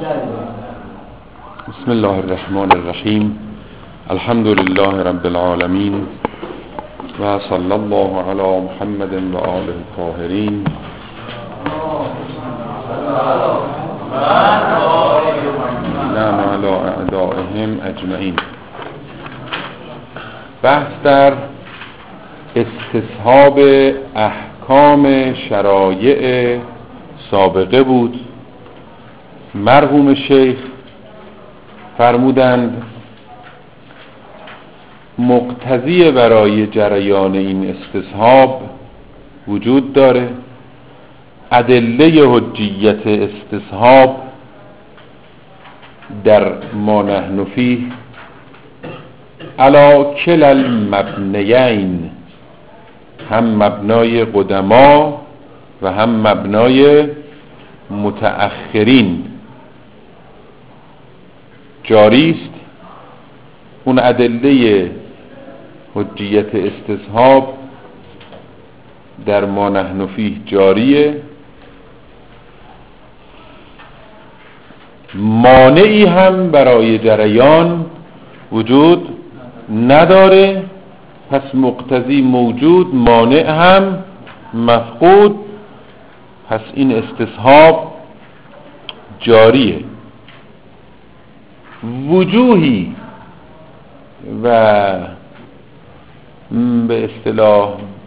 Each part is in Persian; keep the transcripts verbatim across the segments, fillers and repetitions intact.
بسم الله الرحمن الرحیم. الحمد لله رب العالمین و صلی الله علی محمد و آله الطاهرین. نعم علی اعدائهم اجمعین. بحث در استصحاب احکام شرایع سابقه بود. مرحوم شیخ فرمودند مقتضی برای جریان این استصحاب وجود داره. ادله حجیت استصحاب در ما نحن فیه علی کل المبنیین، هم مبنای قدما و هم مبنای متأخرین جاری است. اون ادله حجیت استصحاب در ما نحن فیه جاریه. مانعی هم برای جریان وجود نداره، پس مقتضی موجود، مانع هم مفقود، پس این استصحاب جاریه. وجوهی و به اصطلاح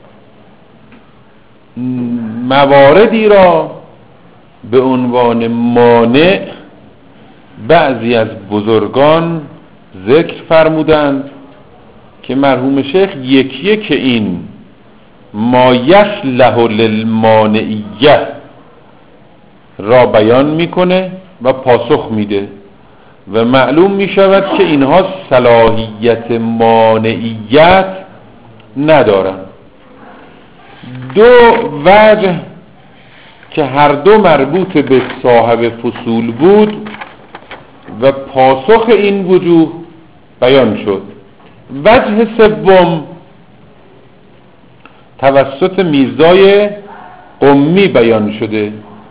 مواردی را به عنوان مانع بعضی از بزرگان ذکر فرمودند که مرحوم شیخ یک یک این ما یصلح للمانعیه را بیان میکنه و پاسخ میده و معلوم میشود که اینها صلاحیت مانعیت ندارند. دو وجه که هر دو مربوط به صاحب فصول بود و پاسخ این وجوه بیان شد. وجه سوم توسط میرزای قمی بیان شده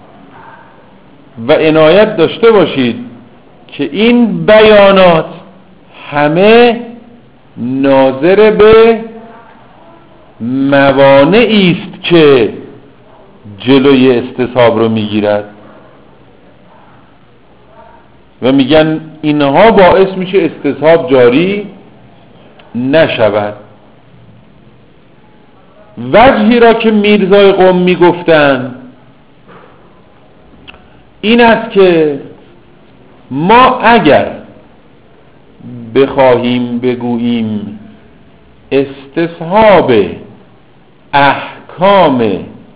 و عنایت داشته باشید که این بیانات همه ناظر به موانعی است که جلوی استصحاب رو میگیرد و میگن اینها باعث میشه استصحاب جاری نشود. وجهی را که میرزای قم میگفتن این است که ما اگر بخواهیم بگوییم استصحاب احکام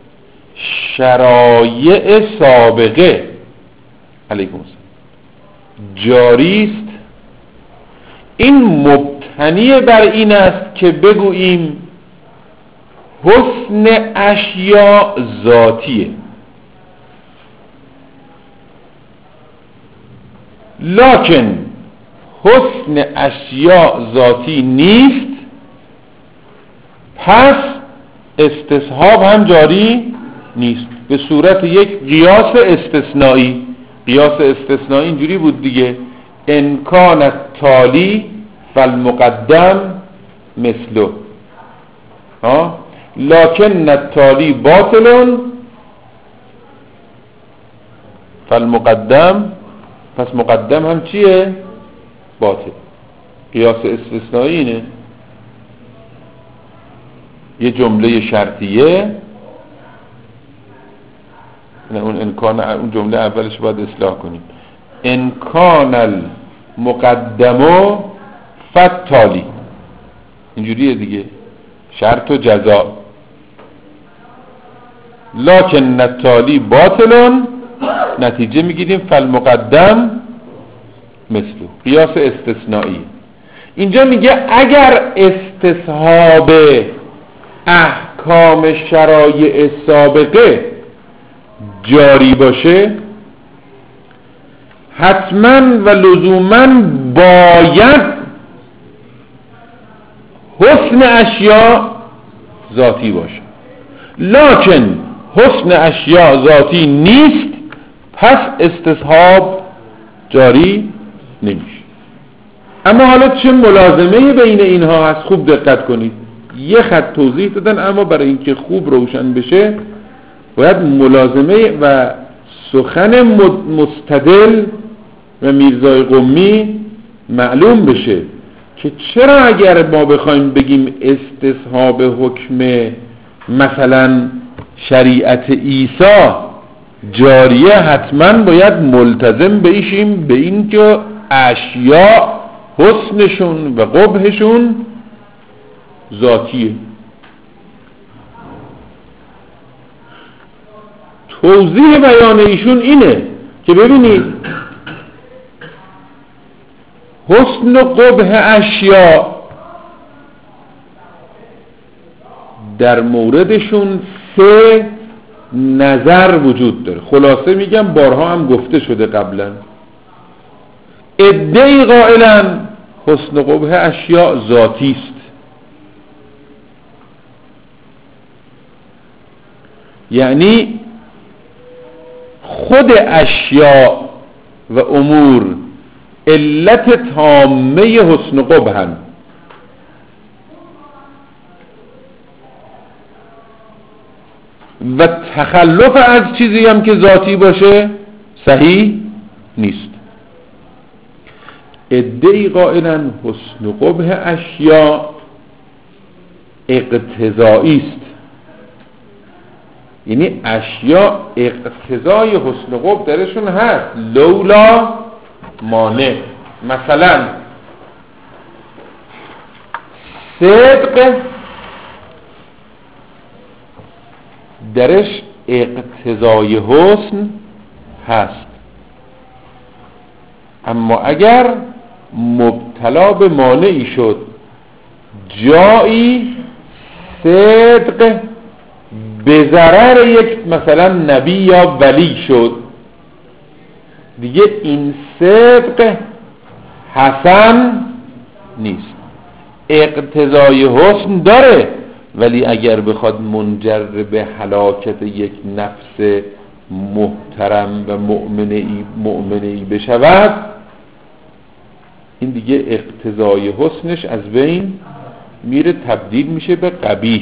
شرایع سابقه علیکم السلام جاری است، این مبتنی بر این است که بگوییم حسن اشیاء ذاتیه، لکن حسن اشیاء ذاتی نیست، پس استصحاب هم جاری نیست. به صورت یک قیاس استثنایی. قیاس استثنایی اینجوری بود دیگه، ان کان التالی فالمقدم مثله، ها لکن التالی باطل فالمقدم، پس مقدم هم چیه؟ باطل. قیاس استثنایی اینه، یه جمله شرطیه، نه اون انکان، اون جمله اولش باید اصلاح کنیم. انکان المقدمو فتالی، اینجوریه دیگه، شرط و جزا. لکن التالی باطلون، نتیجه میگیریم فالمقدم مثلو. قیاس استثنایی. اینجا میگه اگر استصحاب احکام شرایع سابقه جاری باشه، حتما و لزوما باید حسن اشیاء ذاتی باشه. لکن حسن اشیاء ذاتی نیست، پس استصحاب جاری نمیشه. اما حالا چه ملازمه بین اینها هست؟ خوب دقت کنید، یه خط توضیح دادن، اما برای اینکه خوب روشن بشه باید ملازمه و سخن مستدل و میرزای قمی معلوم بشه که چرا اگر ما بخوایم بگیم استصحاب حکم مثلا شریعت عیسی جاریه، حتما باید ملتزم بشیم به این که اشیاء حسنشون و قبحشون ذاتیه. توضیح بیان ایشون اینه که ببینید حسن و قبح اشیاء در موردشون سه نظر وجود داره. خلاصه میگم، بارها هم گفته شده قبلا. عده‌ای قائلن حسن و قبح اشیاء ذاتی است، یعنی خود اشیاء و امور علت تامه حسن و قبحن، و تخلف از چیزی هم که ذاتی باشه صحیح نیست. عده‌ای قائلن حسن و قبح اشیاء اقتضایی است، یعنی اشیاء اقتضای حسن و قبح درشون هست، لولا مانع. مثلا صدق درش اقتضای حسن هست، اما اگر مبتلا به مانعی شد، جایی صدق به ضرر یک مثلا نبی یا ولی شد، دیگه این صدق حسن نیست. اقتضای حسن داره، ولی اگر بخواد منجر به هلاکت یک نفس محترم و مؤمنی مؤمنی بشود، این دیگه اقتضای حسنش از بین میره، تبدیل میشه به قبیح.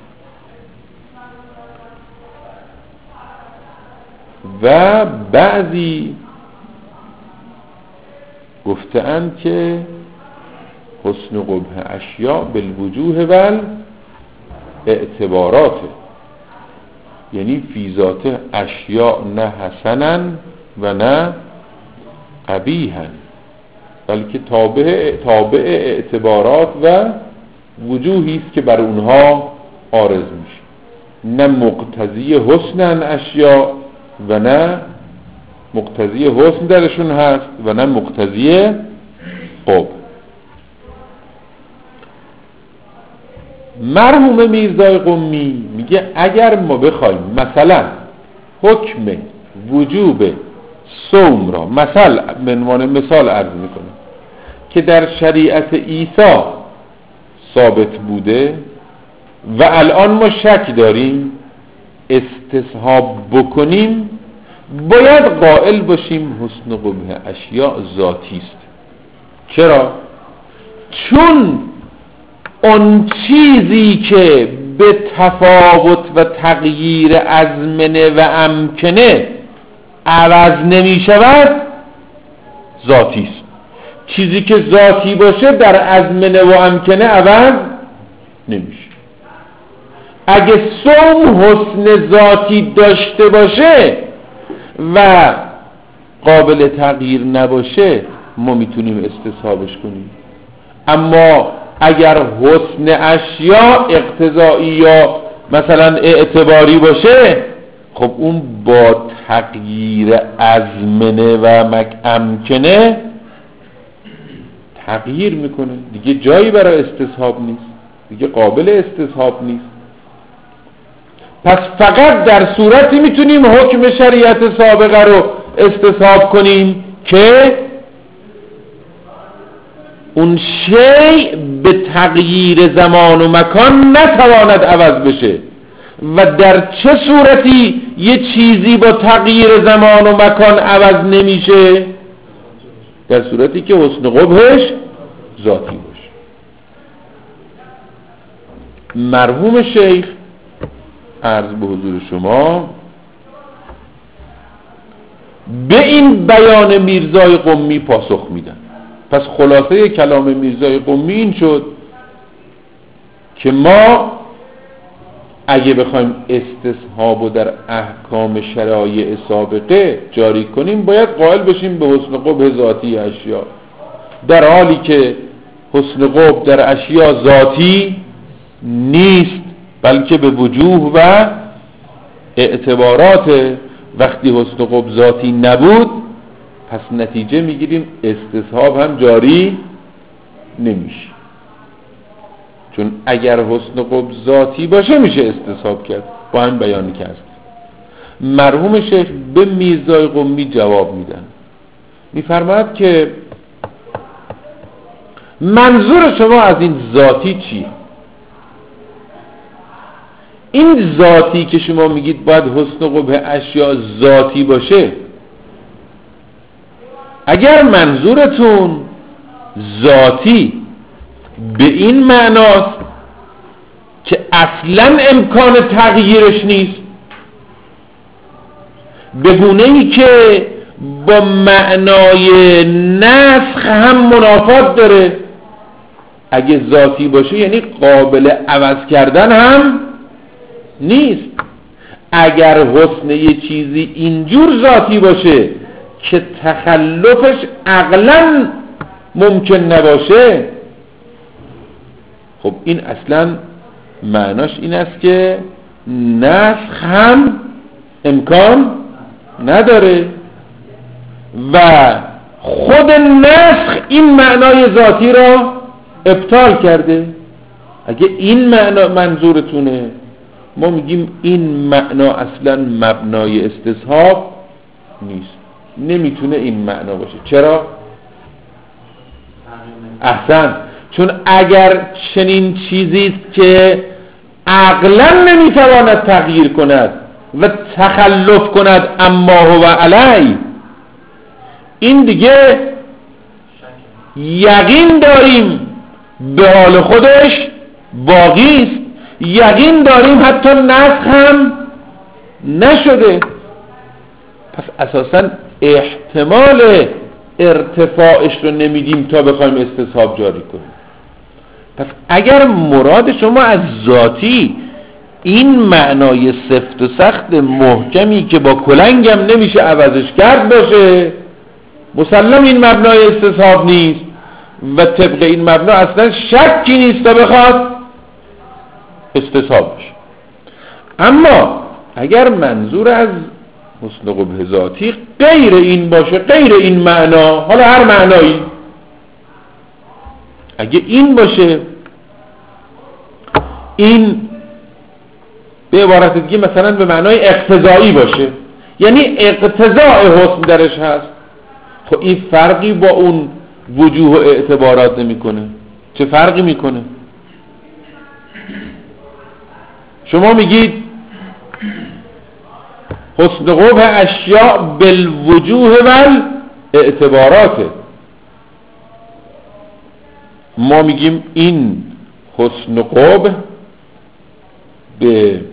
و بعضی گفتند که حسن و قبح اشیاء بالوجوه و اعتباراته، یعنی فی ذات اشیاء نه حسنن و نه قبیحن، بلکه تابع تابع اعتبارات و وجوهی است که بر اونها عارض میشه، نه مقتضی حسنن اشیاء و نه مقتضی حسن درشون هست و نه مقتضی قبح. مرحوم میرزای قمی میگه اگر ما بخوایم مثلا حکم وجوب صوم را مثلا به عنوان مثال عرض میکنیم که در شریعت عیسی ثابت بوده و الان ما شک داریم استصحاب بکنیم، باید قائل باشیم حسن و قبح اشیاء ذاتی است. چرا؟ چون اون چیزی که به تفاوت و تغییر ازمنه و امکنه عوض نمی شود ذاتی است. چیزی که ذاتی باشه در ازمنه و امکنه عوض نمیشه. اگه صوم حسن ذاتی داشته باشه و قابل تغییر نباشه ما میتونیم استصحابش کنیم، اما اگر حسن اشیاء اقتضایی یا مثلا اعتباری باشه، خب اون با تغییر ازمنه و امکنه تغییر میکنه، دیگه جایی برای استصحاب نیست، دیگه قابل استصحاب نیست. پس فقط در صورتی میتونیم حکم شریعت سابقه رو استصحاب کنیم که اون شیء به تغییر زمان و مکان نتواند عوض بشه. و در چه صورتی یه چیزی با تغییر زمان و مکان عوض نمیشه؟ در صورتی که حسن قبحش ذاتی باشه. مرحوم شیخ عرض به حضور شما به این بیان میرزای قمی پاسخ میدن. پس خلاصه کلام میرزای قمی این شد که ما اگه بخوایم استصحابو در احکام شرایع سابقه جاری کنیم باید قائل بشیم به حسن قبح ذاتی اشیا، در حالی که حسن قبح در اشیا ذاتی نیست بلکه به وجوه و اعتبارات. وقتی حسن قبح ذاتی نبود پس نتیجه میگیریم استصحاب هم جاری نمیشه، چون اگر حسن قبح ذاتی باشه میشه استصحاب کرد. با هم بیانی کرد. مرحوم شیخ به میرزای قمی جواب میدن، میفرماید که منظور شما از این ذاتی چیه؟ این ذاتی که شما میگید باید حسن قبح اشیاء ذاتی باشه، اگر منظورتون ذاتی به این معناست که اصلا امکان تغییرش نیست، به گونه‌ای که با معنای نسخ هم منافات داره. اگه ذاتی باشه یعنی قابل عوض کردن هم نیست. اگر حسن یه چیزی اینجور ذاتی باشه که تخلفش عقلاً ممکن نباشه، خب این اصلا معناش این است که نسخ هم امکان نداره و خود نسخ این معنای ذاتی را ابطال کرده. اگه این معنا منظورتونه ما میگیم این معنا اصلا مبنای استصحاب نیست، نمیتونه این معنا باشه. چرا؟ احسن، چون اگر چنین چیزی که عقلا نمیتواند تغییر کند و تخلف کند اما هو علی، این دیگه یقین داریم به حال خودش باقی است، یقین داریم حتی نسخ هم نشده. پس اساسا احتمال ارتفاعش رو نمیدیم تا بخوایم استصحاب جاری کنیم. پس اگر مراد شما از ذاتی این معنای سفت و سخت محکمی که با کلنگم نمیشه عوضش کرد باشه، مسلم این مبنای استصحاب نیست و طبق این مبنا اصلا شکی نیست تا بخواد استصحاب باشه. اما اگر منظور از حسن قبح ذاتی غیر این باشه، غیر این معنا، حالا هر معنایی، اگه این باشه، این به عبارت دیگه مثلا به معنای اقتضایی باشه، یعنی اقتضاء حسن درش هست، خب این فرقی با اون وجوه و اعتبارات نمیکنه. چه فرقی میکنه؟ شما میگید حسن قبح اشیاء بالوجوه و اعتباراته، ما میگیم این حسن قبح به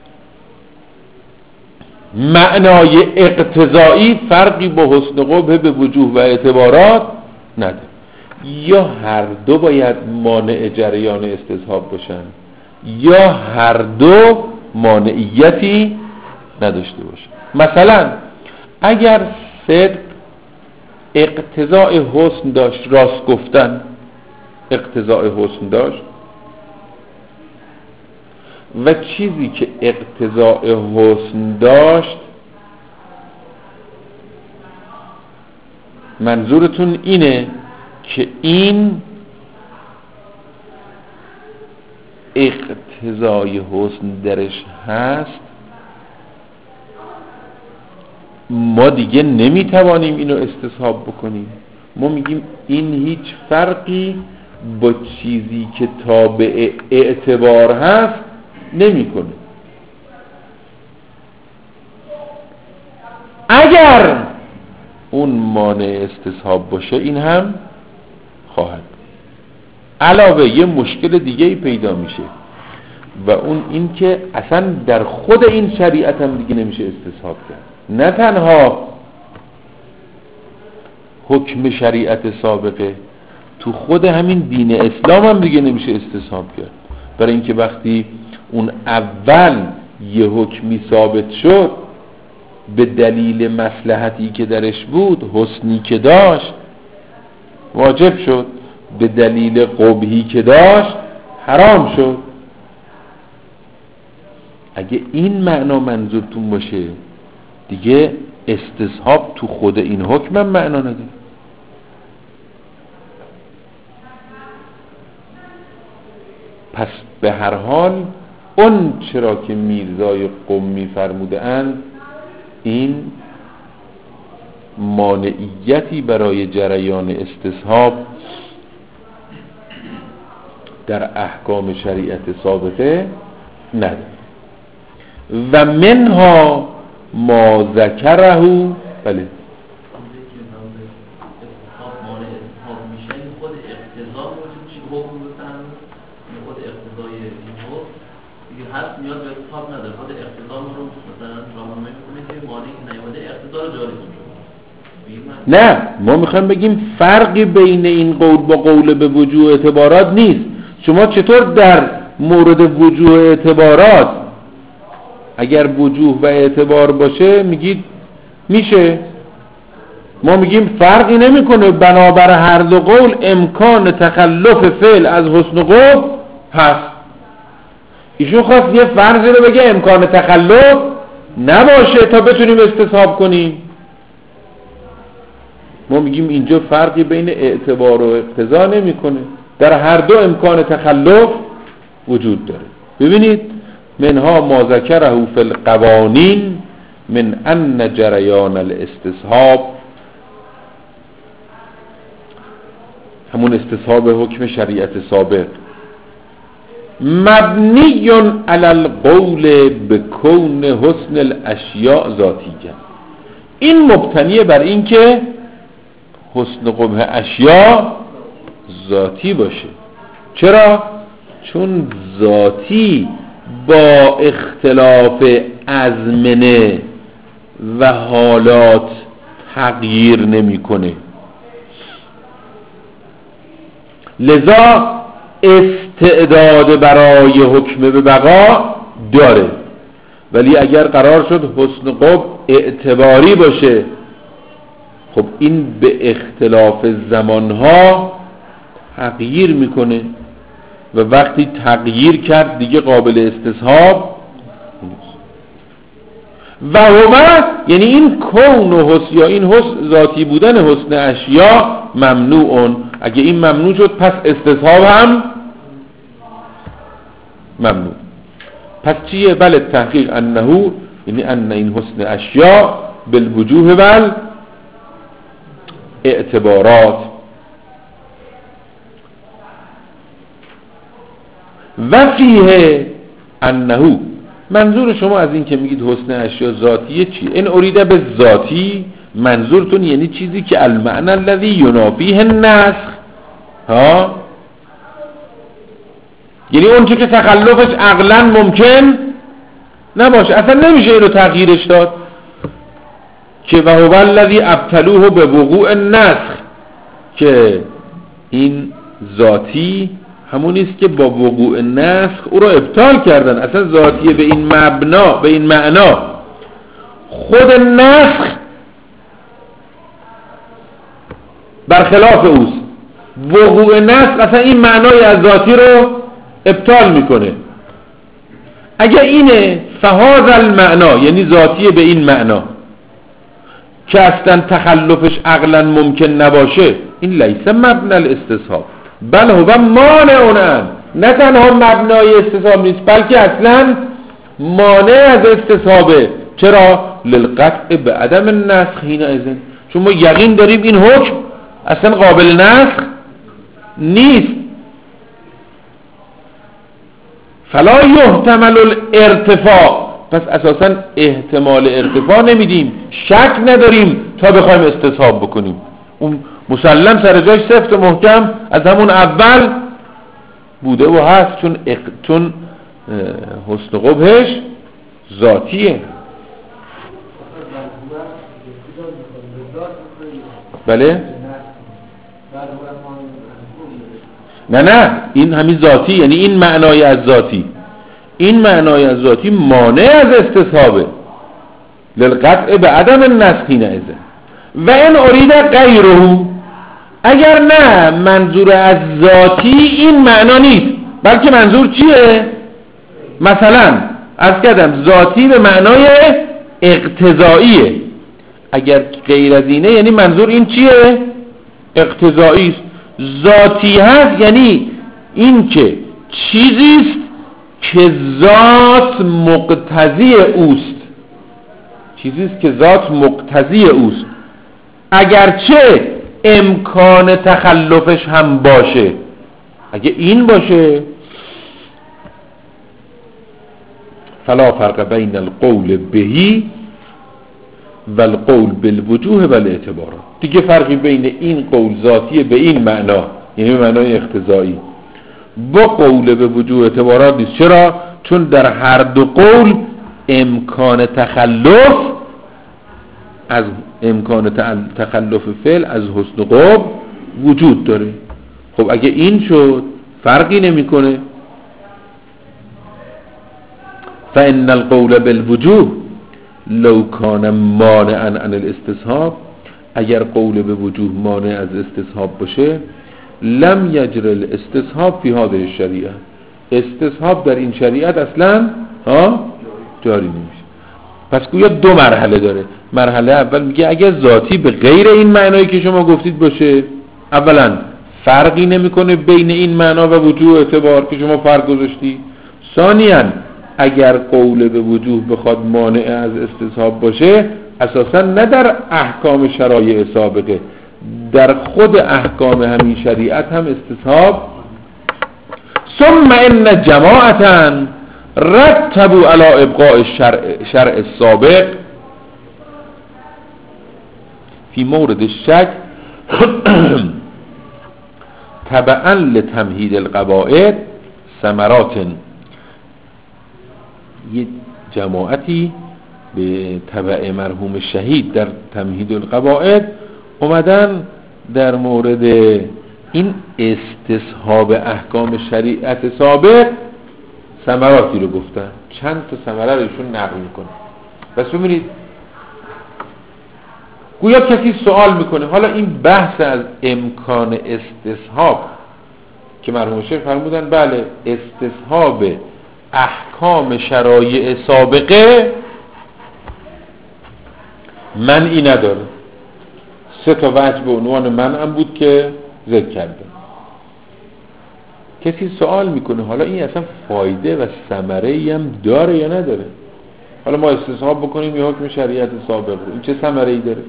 معنای اقتضایی فرقی با حسن قبح به وجوه و اعتبارات نداره. یا هر دو باید مانع جریان استصحاب باشن یا هر دو مانعیتی نداشته باشن. مثلا اگر صدق اقتضاء حسن داشت، راست گفتن اقتضاء حسن داشت و چیزی که اقتضاء حسن داشت منظورتون اینه که این اقتضای حسن درش هست، ما دیگه نمیتوانیم اینو استصحاب بکنیم. ما میگیم این هیچ فرقی با چیزی که تابع اعتبار هست نمیکنه. اگر اون مانع استصحاب باشه این هم خواهد. علاوه یه مشکل دیگه ای پیدا میشه و اون این که اصلا در خود این شریعت هم دیگه نمیشه استصحاب کرد. نه تنها حکم شریعت سابقه، تو خود همین دین اسلام هم دیگه نمیشه استصحاب کرد. برای اینکه وقتی اون اول یه حکمی ثابت شد به دلیل مصلحتی که درش بود، حسنی که داشت واجب شد، به دلیل قبحی که داشت حرام شد. اگه این معنا منظورتون باشه دیگه استصحاب تو خود این حکم هم معنا نداره. پس به هر حال اون چرا که میرزای قم میفرموده اند این مانعیتی برای جریان استصحاب در احکام شریعت سابقه نداره. و منها ما ذکره بله هست نیاز به اقتصاد نداره، خود اقتصاد رو مثلا راهنمایی می‌کنه که مانعی که نیامده اقتصاد جاری کنه. نه، ما میخوایم بگیم فرقی بین این قول با قول به وجوه اعتبارات نیست. شما چطور در مورد وجوه اعتبارات اگر وجوه و اعتبار باشه میگید میشه، ما میگیم فرقی نمیکنه، بنابر هر دو قول امکان تخلف فعل از حسن قبح هست. ایشون خواست یه فرضی رو بگه امکان تخلف نباشه تا بتونیم استصحاب کنیم. ما میگیم اینجا فرقی بین اعتبار و اقتضا نمیکنه، در هر دو امکان تخلف وجود داره. ببینید منها ما ذکره فی القوانین من ان جریان الاستصحاب، همون استصحاب حکم شریعت سابق، مبنی علی القول بکون حسن الاشیاء ذاتیه، این مبتنی بر این که حسن قبح اشیاء ذاتی باشه. چرا؟ چون ذاتی با اختلاف ازمنه و حالات تغییر نمیکنه، لذا استعداد برای حکم به بقا داره. ولی اگر قرار شد حسن قبح اعتباری باشه، خب این به اختلاف زمانها تغییر میکنه و وقتی تغییر کرد دیگه قابل استصحاب و هما، یعنی این کون و حسن یا این حسن ذاتی بودن حسن اشیا ممنوعون، اگه این ممنوع شد پس استصحاب هم ممنوع. پس چیه؟ بله تحقیق انه، یعنی ان این حسن اشیا بالوجوه بل اعتبارات و فیه انه. منظور شما از این که میگید حسن اشیا ذاتیه چیه؟ این اریده به ذاتی منظورتون یعنی چیزی که المعنى الذی ینافیه النسخ، ها، یعنی اون چی که تخلفش عقلا ممکن نباشه، اصلا نمیشه اینو تغییرش داد، که و هو الذی ابطلوه به وقوع النسخ، که این ذاتی همونیست که با وقوع نسخ او رو ابطال کردن. اصلا ذاتیه به این مبنا، به این معنا خود نسخ برخلاف اوست. وقوع نسخ اصلا این معنای از ذاتی رو ابطال میکنه. اگر اینه فهذا المعنا، یعنی ذاتیه به این معنا که اصلا تخلفش عقلا ممکن نباشه، این لیس مبنی الاستصحاب بل هو مانع اون، نه تنها مبنای استصحاب نیست بلکه اصلا مانع از استصحابه. چرا؟ للقطع به عدم النسخ حینئذ، چون ما یقین داریم این حکم اصلا قابل نسخ نیست. فلا یحتمل الارتفاع پس اساساً احتمال ارتفاع نمیدیم، شک نداریم تا بخوایم استصحاب بکنیم. اون مسلم سر جایش سفت و محکم از همون اول بوده و هست، چون اق... چون حسن قبحش ذاتیه. بله؟ نه نه این همین ذاتی، یعنی این معنای از ذاتی، این معنای از ذاتی مانع از استصحابه للقطع به عدم النسخ نعزه و این ارید غیره. اگر نه منظور از ذاتی این معنا نیست، بلکه منظور چیه؟ مثلا از کدم ذاتی به معنای اقتضاییه. اگر غیر از اینه یعنی منظور این چیه؟ اقتضایی است. ذاتی هست یعنی این که چیزیست که ذات مقتضی اوست، چیزیست که ذات مقتضی اوست، اگرچه امکان تخلفش هم باشه. اگه این باشه فلا فرق بین القول بهی و القول بالوجوه و الاعتبارات. دیگه فرقی بین این قول ذاتی به این معنا، یعنی معنای اقتضایی، با قول به وجوه اعتبارات نیست. چرا؟ چون در هر دو قول امکان تخلف از امکان تخلف فعل از حسن قبح وجود داره. خب اگه این شد فرقی نمیکنه. فإن القول بالوجوه لو کان مانعا عن الاستصحاب، اگر قول به وجوه مانع از استصحاب باشه، لم یجر الاستصحاب فی هذه الشریعه، استصحاب در این شریعت اصلا ها جاری نمیشه. پس گویا دو مرحله داره. مرحله اول میگه اگر ذاتی به غیر این معنایی که شما گفتید باشه، اولا فرقی نمیکنه بین این معنا و وجوه اعتبار که شما فرق گذاشتی. ثانیاً اگر قول به وجوه بخواد مانع از استصحاب باشه، اساساً نه در احکام شرایع سابقه، در خود احکام همین شریعت هم استصحاب. ثم ان جماعتاً رتبوا على ابقاء الشرع شرع السابق في مورد الشك تبعا لتمهید القواعد ثمرات. یه جماعتی به تبع مرحوم شهید در تمهید القواعد اومدن در مورد این استصحاب احکام شریعت سابق ثمراتی رو گفتن. چند تا ثمره رو ایشون نقل میکنه. بس ببینید گویا کسی سوال میکنه حالا این بحث از امکان استصحاب که مرحوم شیخ فرمودن بله استصحاب احکام شرایع سابقه منعی نداره. سه تا وجه به عنوان منع هم بود که ذکر کردم. کسی سوال میکنه حالا این اصلا فایده و ثمره‌ای هم داره یا نداره؟ حالا ما استصحاب بکنیم یه حکم شریعت سابق رو، این چه ثمره‌ای داره؟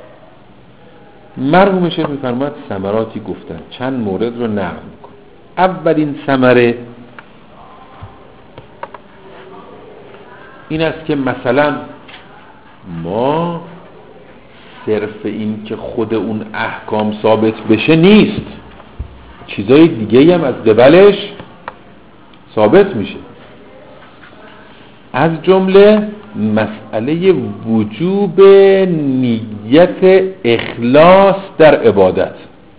مرحوم شیخ میفرماد ثمراتی گفتن، چند مورد رو نقل میکنه. اولین ثمره این است که مثلا ما صرف این که خود اون احکام ثابت بشه نیست، چیزای دیگه هم از قبلش ثابت میشه، از جمله مسئله وجوب نیت اخلاص در عبادت.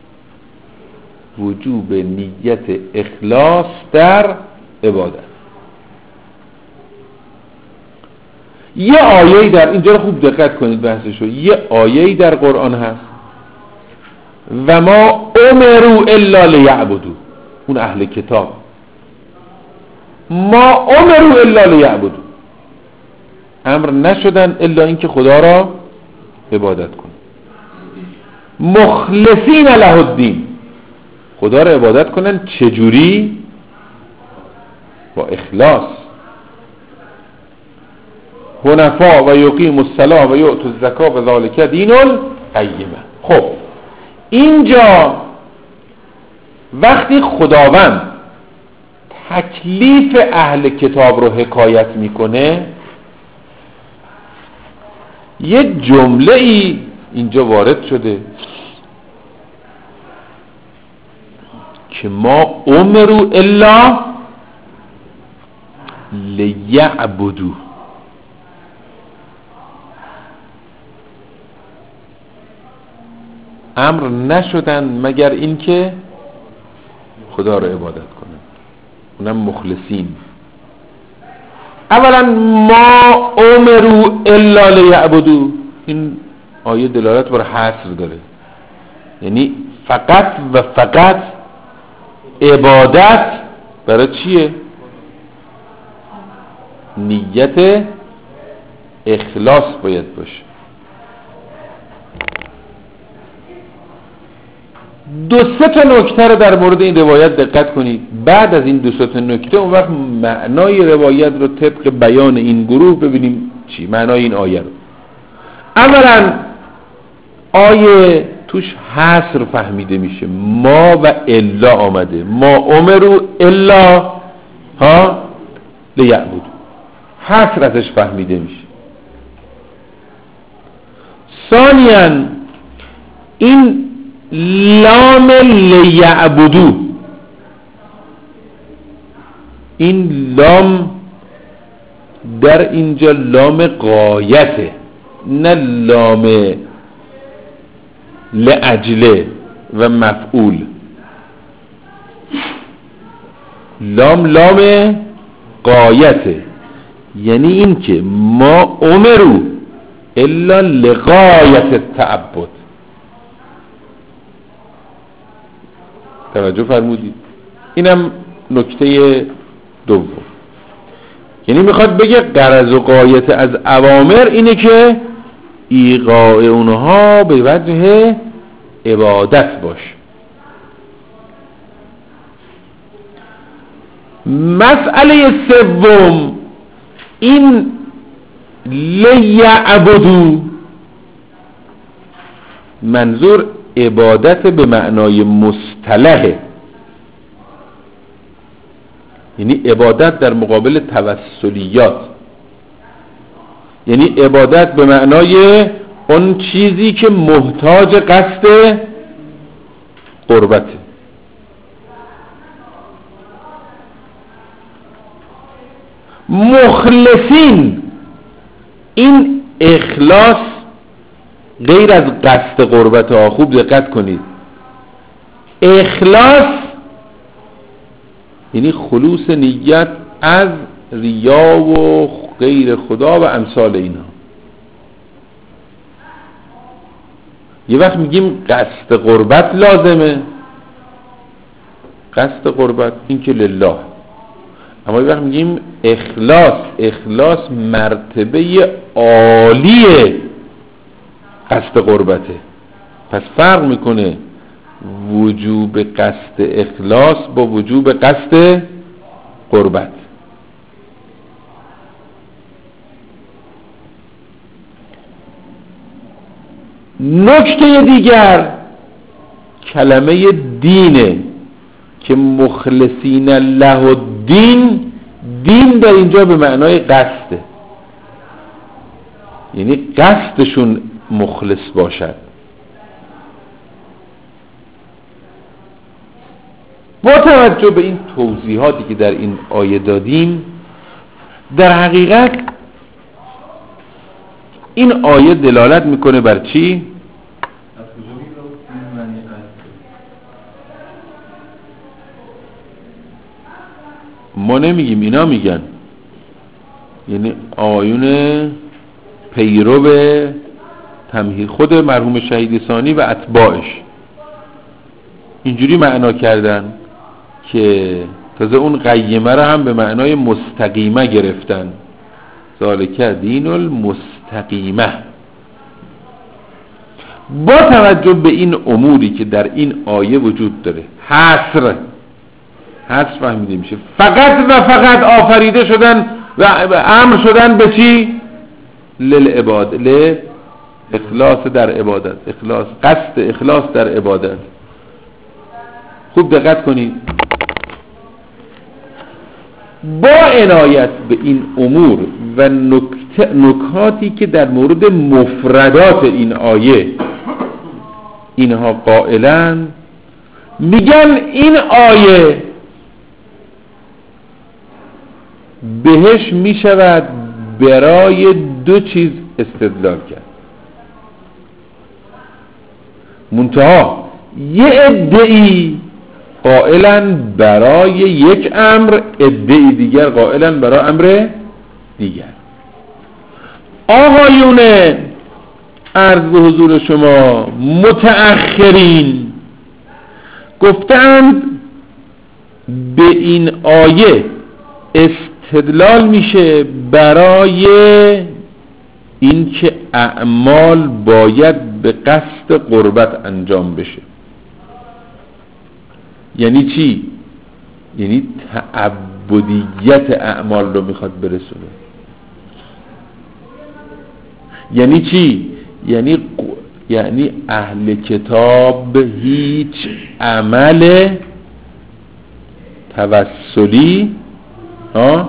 وجوب نیت اخلاص در عبادت. یه آیه در اینجا خوب دقت کنید بحثشو، یه آیه در قرآن هست و ما امروا الا لیعبدوا، اون اهل کتاب، ما امروا الا لیعبدوا، امر نشدن الا اینکه خدا را عبادت کنن، مخلصین له الدین، خدا را عبادت کنن چجوری؟ با اخلاص، حنفا و یقیم الصلاة و یؤتوا الزکاة و ذلک دین القیمه. خب اینجا وقتی خداوند تکلیف اهل کتاب رو حکایت میکنه، یه جمله ای اینجا وارد شده که ما امروا الا لیعبدوا، امر نشدن مگر اینکه خدا رو عبادت کنن، اونم مخلصین. اولا ما امروا الا لیعبدوا، این آیه دلالت بر حصر داره، یعنی فقط و فقط عبادت برای چیه؟ نیت اخلاص باید باشه. دو سه تا نکته رو در مورد این روایت دقت کنید. بعد از این دو سه تا نکته اون وقت معنای روایت رو طبق بیان این گروه ببینیم چی معنای این آیه رو. اولا آیه توش حصر فهمیده میشه، ما و الا آمده، ما امروا الا ها لیعبدوا، حصر ازش فهمیده میشه. ثانیاً این لام لیعبدوا، این لام در اینجا لام غایته، نه لام لأجله و مفعول. لام لام غایته، یعنی این که ما امروا الا لغایت التعبد. توجه فرمودید؟ اینم نکته دوم، یعنی میخواد بگه غرض و غایت از اوامر اینه که ایقاع اونها به وجه عبادت باشه. مسئله سوم این لیعبدوا، منظور عبادت به معنای مصطلحه، یعنی عبادت در مقابل توسلیات، یعنی عبادت به معنای اون چیزی که محتاج قصد قربته. مخلصین، این اخلاص غیر از قصد قربت ها، خوب دقت کنید، اخلاص یعنی خلوص نیت از ریا و غیر خدا و امثال اینا. یه وقت میگیم قصد قربت لازمه، قصد قربت این که لله، اما یه وقت میگیم اخلاص، اخلاص مرتبه عالیه قصد قربته. پس فرق میکنه وجوب قصد اخلاص با وجوب قصد قربت. نکته دیگر کلمه دینه که مخلصین له الدین، دین در اینجا به معنای قصده، یعنی قصدشون مخلص باشد. با توجه به این توضیحاتی که در این آیه دادیم، در حقیقت این آیه دلالت میکنه بر چی؟ ما نمیگیم، اینا میگن، یعنی آیون پیرو به تمهید خود مرحوم شهید ثانی و اتباعش اینجوری معنا کردن که تازه اون قیمه رو هم به معنای مستقیمه گرفتن، ذالک دین المستقیمه. با توجه به این اموری که در این آیه وجود داره، حصر حصر فهمیده میشه، فقط و فقط آفریده شدن و امر شدن به چی؟ للعباد، ل اخلاص در عبادت، اخلاص، قصد اخلاص در عبادت. خوب دقت کنید، با عنایت به این امور و نکت... نکاتی که در مورد مفردات این آیه اینها قائلن، میگن این آیه بهش میشود برای دو چیز استدلال کرد. منتها یه ادعی قائلن برای یک امر، ادعی دیگر قائلن برای امر دیگر. آقایون عرض به حضور شما متأخرین گفتند به این آیه استدلال میشه برای این که اعمال باید به قصد قربت انجام بشه. یعنی چی؟ یعنی تعبدیت اعمال رو میخواد برسونه. یعنی چی؟ یعنی یعنی اهل کتاب هیچ عمل توسلی ها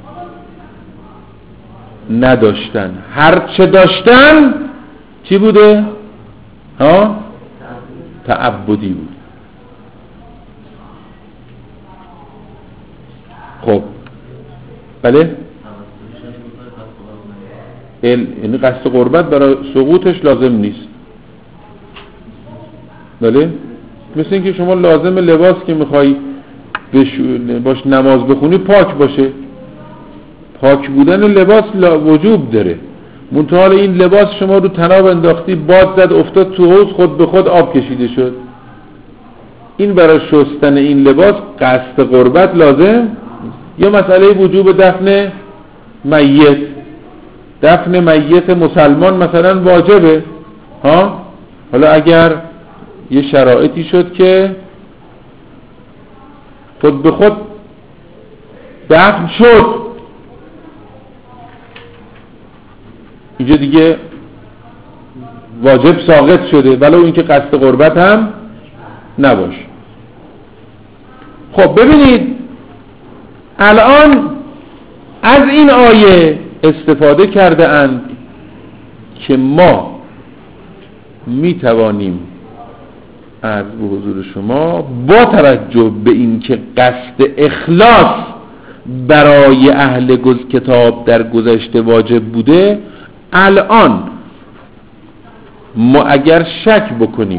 نداشتن، هر چه داشتن چی بوده؟ ها تعبدی بود. خب بله، یعنی قصد قربت برای سقوطش لازم نیست. بله، مثل اینکه شما لازم لباس که میخوای باش نماز بخونی پاک باشه. پاک بودن لباس وجوب داره، منتها این لباس شما رو تناب انداختی، باد زد افتاد تو حوض، خود به خود آب کشیده شد. این برای شستن این لباس قصد قربت لازم. یا مسئله وجوب دفن میت، دفن میت مسلمان مثلا واجبه ها. حالا اگر یه شرایطی شد که خود به خود دفن شد، اینجا دیگه واجب ساقط شده ولو اینکه قصد قربت هم نباش. خب ببینید الان از این آیه استفاده کرده اند که ما می توانیم عرض به حضور شما با توجه به این که قصد اخلاص برای اهل گز کتاب در گذشته واجب بوده، الان ما اگر شک بکنیم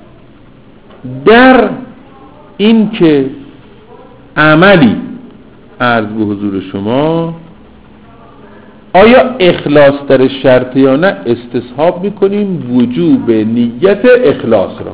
در این که عملی عرض به حضور شما آیا اخلاص در شرط یا نه، استصحاب میکنیم وجوب نیت اخلاص را،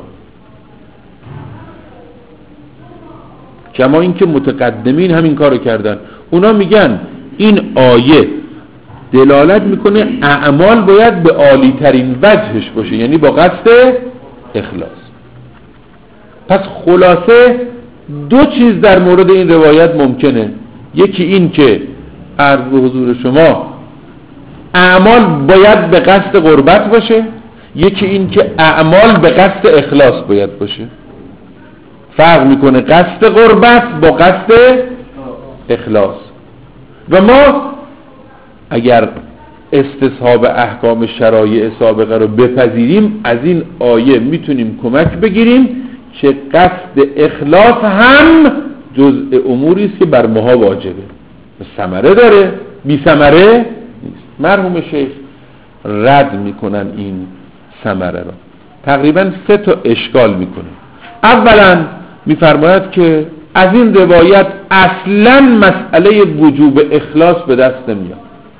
کما اینکه متقدمین همین کارو کردن. اونا میگن این آیه دلالت میکنه اعمال باید به عالی ترین وجهش باشه، یعنی با قصد اخلاص. پس خلاصه دو چیز در مورد این روایت ممکنه. یکی این که عرض به حضور شما اعمال باید به قصد قربت باشه، یکی این که اعمال به قصد اخلاص باید باشه. فرق میکنه قصد قربت با قصد اخلاص. و ما اگر استصحاب احکام شرایع سابقه رو بپذیریم، از این آیه میتونیم کمک بگیریم که قصد اخلاص هم جزء اموری است که بر ماها واجبه، ثمره داره، بی ثمره نیست. مرحوم شیخ رد میکنن این ثمره را، تقریبا سه تا اشکال میکنه. اولا میفرماید که از این روایت اصلا مسئله وجوب اخلاص به دست نمیاد.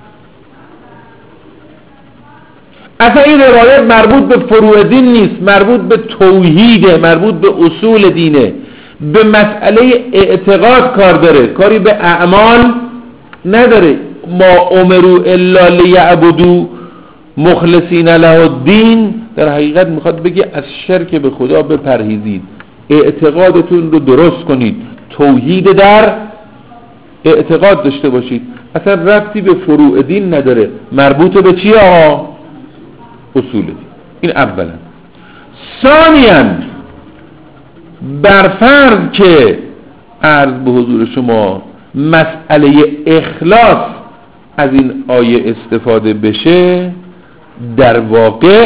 اصلا این روایت مربوط به فروع دین نیست، مربوط به توحیده، مربوط به اصول دینه، به مسئله اعتقاد کار داره، کاری به اعمال نداره. ما امروا الا لیعبدوا مخلصین له الدین، در حقیقت میخواد بگه از شرک به خدا بپرهیزید، اعتقادتون رو درست کنید، توحید در اعتقاد داشته باشید. اصلا ربطی به فروع دین نداره، مربوط به چی آقا؟ اصول دین. این اولا. ثانیاً برفرض که عرض به حضور شما مسئله اخلاص از این آیه استفاده بشه، در واقع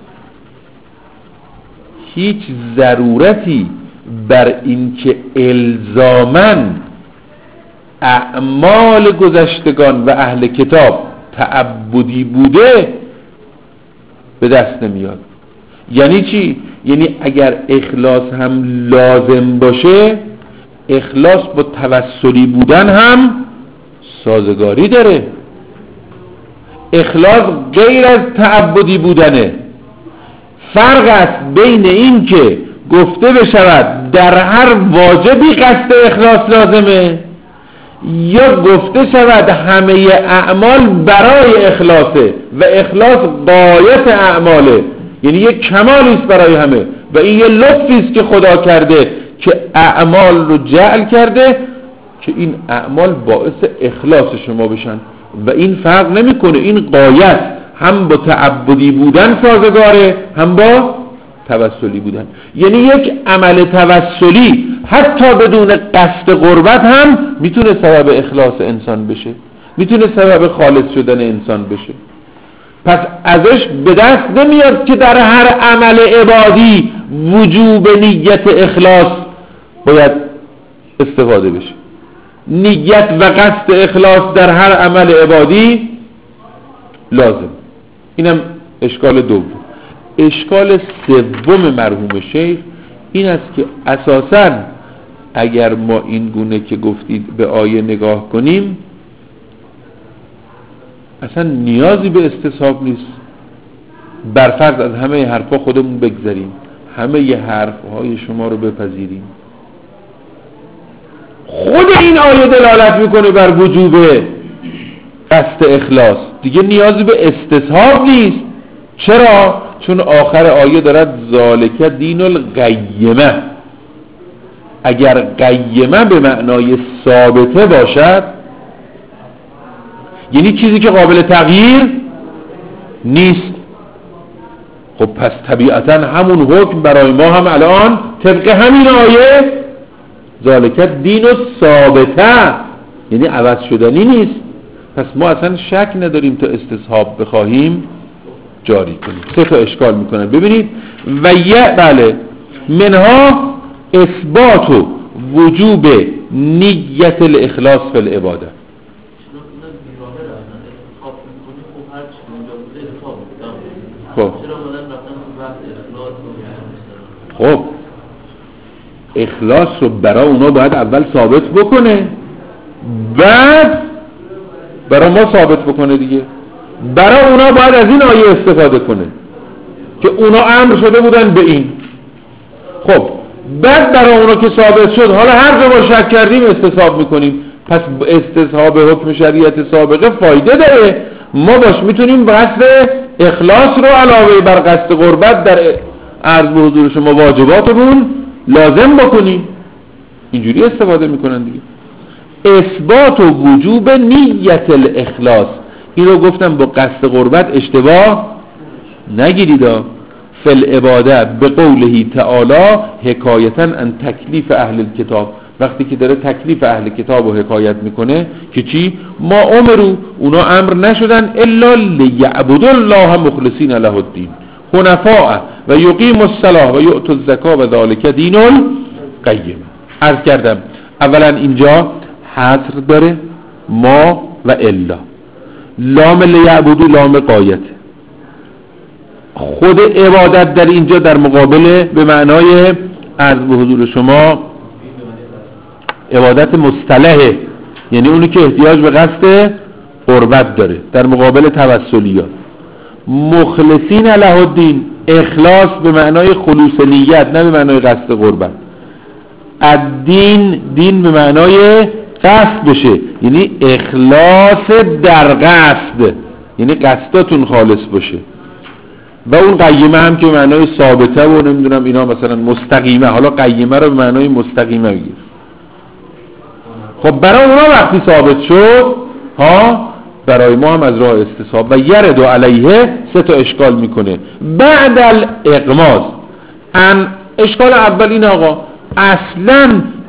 هیچ ضرورتی بر این که الزاماً اعمال گذشتگان و اهل کتاب تعبدی بوده به دست نمیاد. یعنی چی؟ یعنی اگر اخلاص هم لازم باشه، اخلاص با توسلی بودن هم سازگاری داره. اخلاص غیر از تعبدی بودنه. فرق است بین این که گفته بشود در هر واجبی قصد اخلاص لازمه، یا گفته شود همه اعمال برای اخلاصه و اخلاص غایت اعماله، یعنی یک کمالی است برای همه و این یه لطفی است که خدا کرده که اعمال رو جعل کرده که این اعمال باعث اخلاص شما بشن و این فرق نمیکنه. این غایت هم با تعبدی بودن سازگاره هم با توسلی بودن. یعنی یک عمل توسلی حتی بدون قصد قربت هم میتونه سبب اخلاص انسان بشه، میتونه سبب خالص شدن انسان بشه. پس ازش به دست نمیاد که در هر عمل عبادی وجوب نیت اخلاص باید استفاده بشه. نیت و قصد اخلاص در هر عمل عبادی لازم. اینم اشکال دوم. اشکال سوم مرحوم شیخ این است که اساساً اگر ما این گونه که گفتید به آیه نگاه کنیم، اصلا نیازی به استصحاب نیست. برفرض از همه حرفا خودمون بگذاریم، همه ی حرفهای شما رو بپذیریم، خود این آیه دلالت میکنه بر وجوب قصد اخلاص، دیگه نیازی به استصحاب نیست. چرا؟ چون آخر آیه دارد ذالک دین القیمه. اگر قیمه به معنای ثابته باشد، یعنی چیزی که قابل تغییر نیست، خب پس طبیعتا همون حکم برای ما هم الان طبق همین آیه ذالک دین ثابته، یعنی عوض شدنی نیست. پس ما اصلا شک نداریم تا استصحاب بخواهیم جاری کنیم. سه تا اشکال میکنن ببینید. و یه بله منها اثبات و وجوب نیت الاخلاص فی العباده. خب خب اخلاص رو برای اونا باید اول ثابت بکنه، بعد برای ما ثابت بکنه دیگه. برای اونا باید از این آیه استفاده کنه که اونا امر شده بودن به این. خب بعد برای اونا که ثابت شد، حالا هر جا ما شک کردیم استصحاب میکنیم. پس استصحاب حکم شریعت سابقه فایده داره. ما باش میتونیم قصد اخلاص رو علاوه بر قصد قربت در عرض به حضور شما واجباتمون لازم بکنیم. اینجوری استفاده میکنن دیگه. اثبات و وجوب نیت الاخلاص، این رو گفتم با قصد قربت اشتباه نگیرید. فی العباده به قوله تعالی حکایتا عن تکلیف اهل الکتاب، وقتی که داره تکلیف اهل کتاب رو حکایت میکنه که چی؟ ما امرو، اونا امر نشدن الا لیعبدوا الله مخلصین له الدین حنفاء و یقیموا الصلاة و یؤتوا الزکاة و ذلک دین القیم. عرض کردم اولا اینجا حصر داره ما و الا. لام لیعبدوا لام قایت. خود عبادت در اینجا در مقابل به معنای عرض به حضور شما عبادت مصطلحه، یعنی اونی که احتیاج به قصد قربت داره، در مقابل توسلیات. مخلصین له الدین، اخلاص به معنای خلوص نیت نه به معنای قصد قربت. الدین، دین به معنای قصد بشه، یعنی اخلاص در قصد، یعنی قصدتون خالص باشه. و اون قیمه هم که به معنای ثابته و نمیدونم اینا مثلا مستقیمه، حالا قیمه رو به معنای مستقیمه بگیر. خب برای اونا وقتی ثابت شد ها، برای ما هم از راه استصحاب. و یرد علیه سه تا اشکال میکنه بعد الاغماض. ان اشکال اول این آقا اصلا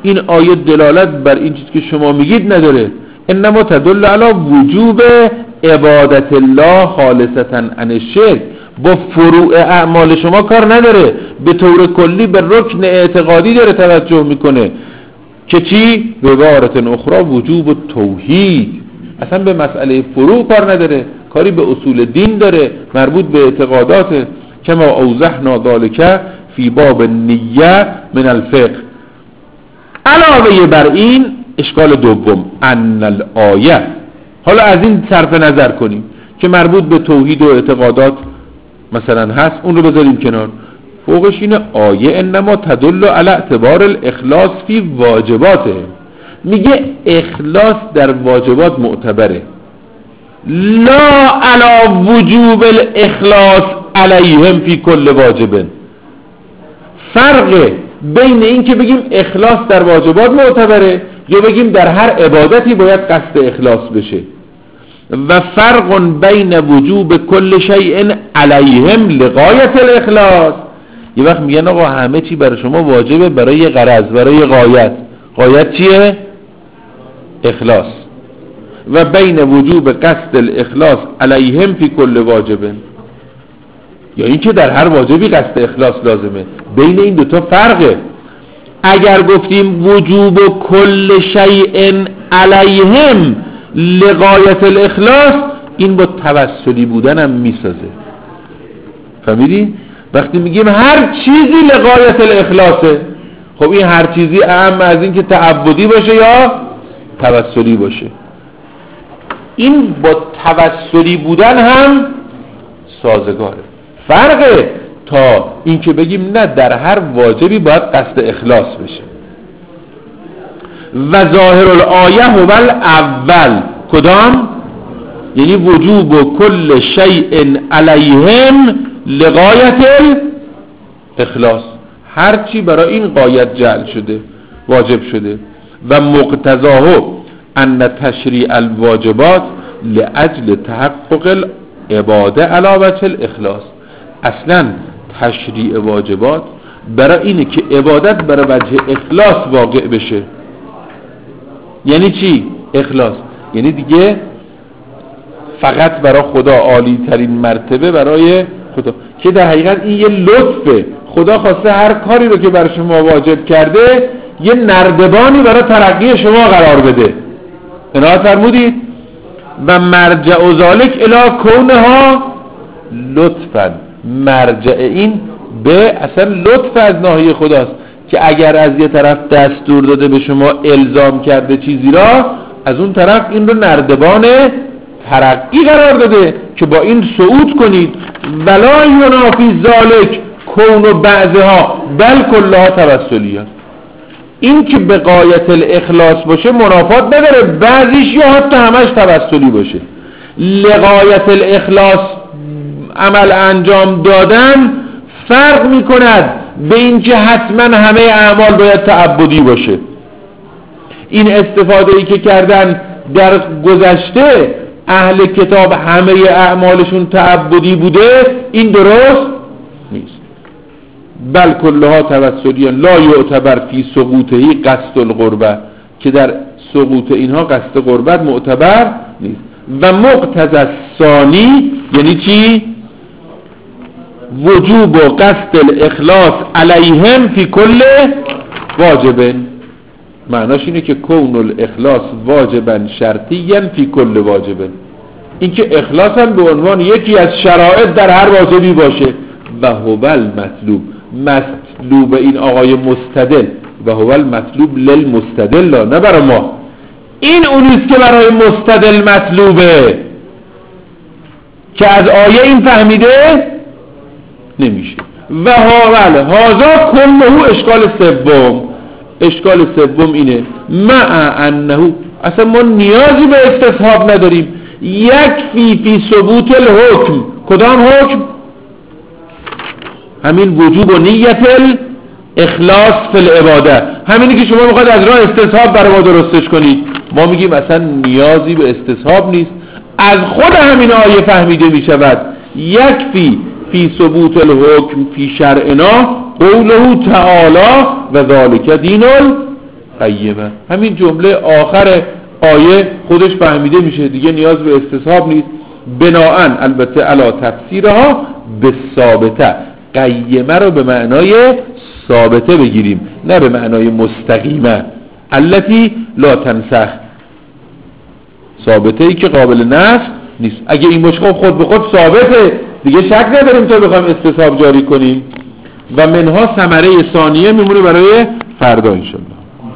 این آیه دلالت بر این چیز که شما میگید نداره. انما تدل علی وجوب عبادت الله خالصتا عن الشرک، با فروع اعمال شما کار نداره، به طور کلی به رکن اعتقادی داره توجه میکنه که چی؟ به عبارت اخرى وجوب توحید. اصلا به مسئله فروع کار نداره، کاری به اصول دین داره، مربوط به اعتقادات. کما اوضحنا ذلك فی باب نیه من الفقه. علاوه بر این اشکال دوم، ان الآیه، حالا از این صرف نظر کنیم که مربوط به توحید و اعتقادات مثلا هست، اون رو بذاریم کنار. فوقش اینه آیه انما تدل علی اعتبار الاخلاص فی واجباته، میگه اخلاص در واجبات معتبره، لا علی وجوب الاخلاص علیهم فی کل واجب. فرق بین این که بگیم اخلاص در واجبات معتبره یا بگیم در هر عبادتی باید قصد اخلاص بشه، و فرق بین وجوب کل شیء علیهم لغایت الاخلاص. یه وقت میگن آقا همه چی برای شما واجبه برای غرض، برای غایت. غایت چیه؟ اخلاص. و بین وجوب قصد الاخلاص علیهم فی کل واجب، یا این که در هر واجبی قصد اخلاص لازمه. بین این دوتا فرقه. اگر گفتیم وجوب کل شیء علیهم لغایت الاخلاص، این با توسلی بودن هم میسازه. فهمیدی؟ وقتی میگیم هر چیزی لغایت الاخلاصه، خب این هر چیزی اهم از این که تعبدی باشه یا توسلی باشه. این با توسلی بودن هم سازگاره. فرقه تا این که بگیم نه در هر واجبی باید قصد اخلاص بشه. و ظاهر الآیه هو الاول، کدام؟ یعنی وجوب کل شیء علیهم لغایت الاخلاص، هر چی برای این غایت جعل شده، واجب شده. و مقتضاه ان تشریع الواجبات لاجل تحقق العباده علی وجه الاخلاص. اصلا تشریع واجبات برای اینه که عبادت برای وجه اخلاص واقع بشه. یعنی چی؟ اخلاص یعنی دیگه فقط برای خدا، عالی ترین مرتبه برای خدا، که در حقیقت این یه لطفه. خدا خواسته هر کاری رو که برای شما واجب کرده یه نردبانی برای ترقی شما قرار بده. عنایت فرمودید؟ و مرجع و ذالک الی کونها لطفا، مرجع این به اصلا لطف از ناحیه خداست که اگر از یه طرف دستور داده به شما الزام کرده چیزی را، از اون طرف این رو نردبان ترقی قرار داده که با این صعود کنید. ولا ینافی ذالک کون و بعضها بل کلها توسلیه. این که به غایت الاخلاص باشه منافات نداره، بعضیش یا حتی همش توسلی باشه. لغایت الاخلاص عمل انجام دادن فرق میکند به این که حتما همه اعمال باید تعبدی باشه. این استفاده ای که کردن در گذشته اهل کتاب همه اعمالشون تعبدی بوده، این درست نیست. بل کلها توسلیه لا یعتبر فی سقوطهی قصد القربه، که در سقوط اینها قصد قربت معتبر نیست. و مقتضی الثانی یعنی چی؟ وجوب و قصد الاخلاص علیهم فی کل واجب. معناش اینه که کون الاخلاص واجبا شرطیا فی کل واجب، این که اخلاص هم به عنوان یکی از شرایط در هر واجبی باشه. و هو المطلوب، مطلوب این آقای مستدل، و هو المطلوب للمستدل، نه برای ما. این اونیست که برای مستدل مطلوبه، که از آیه این فهمیده نمیشه. و هاول هازا کله اشکال سوم. اشکال سوم اینه مع انه، اصلا ما نیازی به استصحاب نداریم. یک فی فی ثبوت الحکم. کدام حکم؟ همین وجوب و نیت الاخلاص فی العباده، همینی که شما میخواید از راه استصحاب برای ما درستش کنید. ما میگیم اصلا نیازی به استصحاب نیست، از خود همین آیه فهمیده میشود. یک فی فی ثبوت الحکم فی شرعنا قوله تعالی و ذالک دین قیمه. همین جمله آخر آیه خودش فهمیده میشه دیگه، نیاز به استصحاب نیست. بناءن البته علی تفسیرها به ثابته، قیمه رو به معنای ثابته بگیریم نه به معنای مستقیمه. التی لا تنسخ، ثابته ای که قابل نسخ نیست. اگه این باشه خود به خود ثابته دیگه شک نداریم تا بخوایم استصحاب جاری کنیم. و منها ثمره ثانیه میمونه برای فردا انشالله.